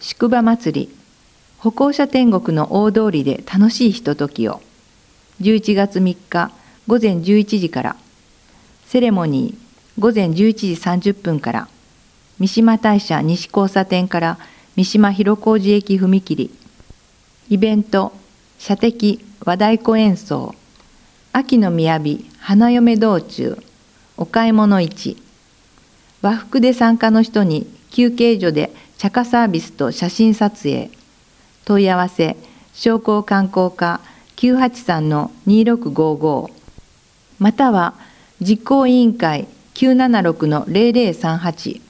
宿場祭り、歩行者天国の大通りで楽しいひとときを、11月3日午前11時から、セレモニー午前11時30分から、三島大社西交差点から三島広小路駅踏切、イベント、射的和太鼓演奏、秋の雅花嫁道中、お買い物市、和服で参加の人に休憩所で茶化サービスと写真撮影、問い合わせ、商工観光課 983-2655 または実行委員会 976-0038